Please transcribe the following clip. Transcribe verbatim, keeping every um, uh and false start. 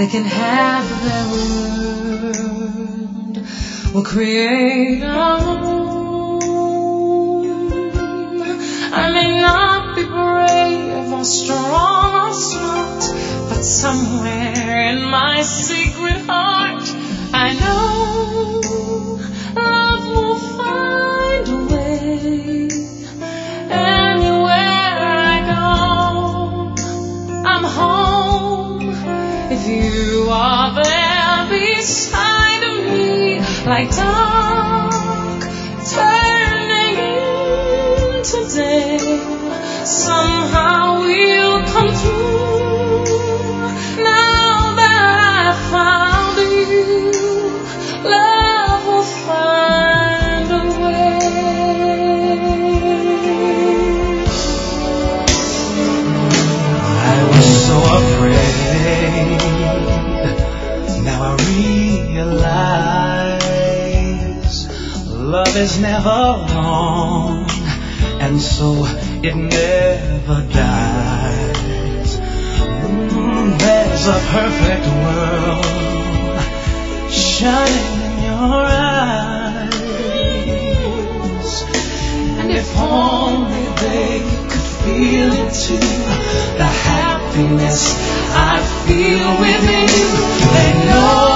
they can have their word. We'll create our own. I may not be brave or strong or smart, but somewhere in my secret heart, I know love will find a way. Anywhere I go, I'm home. If you are there beside of me, like dark turning into day, somehow we'll come through. Now that I found you, love will find a way. I was so afraid. Now I realize love is never wrong, and so it never dies. Mm, there's a perfect world shining in your eyes, and if only they could feel it too, the happiness I feel within you, they know